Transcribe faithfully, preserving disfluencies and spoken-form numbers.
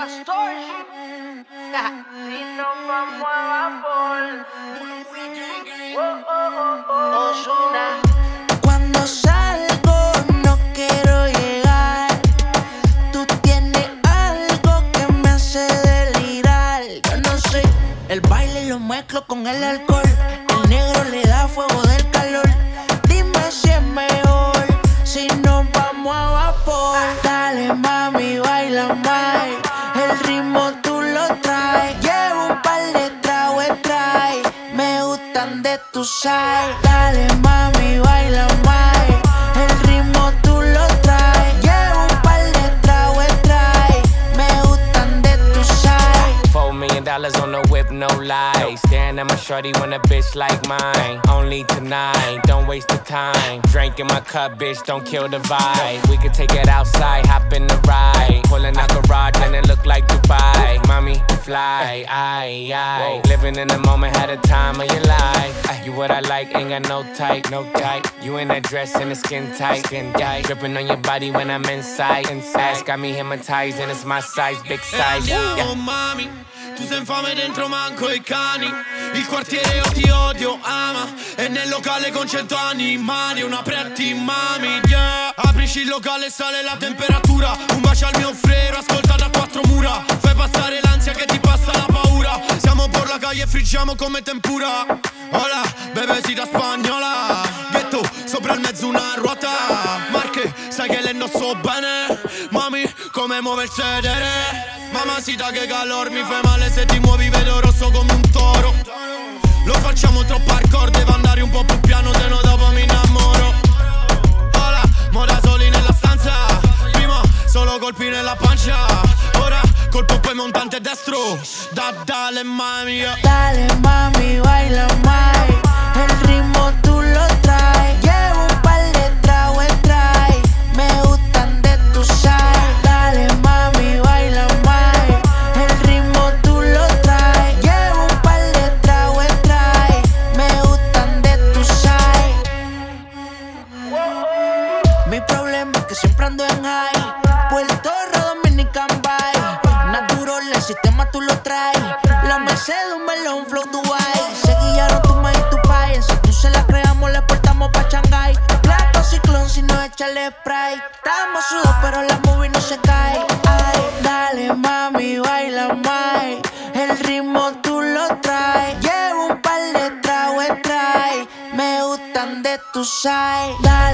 Storch. Si no vamos a vapor. Oh, oh, oh, oh. Ozuna. Cuando salgo no quiero llegar. Tú tienes algo que me hace delirar. Yo no sé, el baile lo mezclo con el alcohol. El negro le da fuego del calor. Dime si es mejor si nos vamos a vapor. Dale mami, baila más. El ritmo tú lo traes. Llevo un par de tragos trae. Me gustan de tu side. Dale mami, baila más. El ritmo tú lo traes. Llevo un par de tragos trae. Me gustan de tu side. Four million dollars on the whip, no lies. Staring at my shorty when a bitch like mine. Only tonight, don't waste the time. Drink in my cup, bitch, don't kill the vibe. We could take it outside, hop in the ride. Pulling out garage and it look like Dubai. Mommy, fly, aye, aye. Living in the moment, had a time of your life. Ay, you what I like, ain't got no type, no type. You in that dress and the skin tight, skin tight. Dripping on your body when I'm inside, inside. Got me hypnotized and it's my size, big size. Andiamo, Yeah. mami, tu sei infame dentro manco i cani. Il quartiere io ti odio, ama. E nel locale con cento animali. Una pretty mami, yeah. Aprici il locale e sale la temperatura. Un bacio al mio frero, ascolta da quattro mura. Fai passare l'ansia che ti passa la paura. Siamo por la calle e friggiamo come tempura. Hola, bebesita spagnola. Ghetto, sopra il mezzo una ruota. Marche, sai che le indosso bene. Mami, come muove il sedere. Mamacita che calor, mi fai male se ti muovi, vedo rosso come un toro. Lo facciamo troppo hardcore, devo andare un po' più piano, se no dopo mi innamoro. Ora, mo da soli nella stanza. Prima solo colpi nella pancia. Ora, colpo poi montante destro. Da, dale mami, yeah. Dale mami, baila más. El ritmo tú lo traes. Llevo un par de tragos trae. Me gustan de tu side. Dale mami, baila más. El ritmo tú lo traes. Llevo un par de tragos trae. Me gustan de tu side. Mi problema es que siempre ando en high. Puerto Rico, Dominican Bay. Natural, el sistema tú lo traes. La Mercedes, un melón, flow Dubai. Se guiaron tu ma y tu pai. Si tú se la creamos, le portamos pa' Shanghai. Plato ciclón, si no échale spray. Estamos sudos, pero la movie no se cae. Ay, dale mami, baila más. El ritmo tú lo traes. Llevo un par de tragos trae. Me gustan de tu side. Dale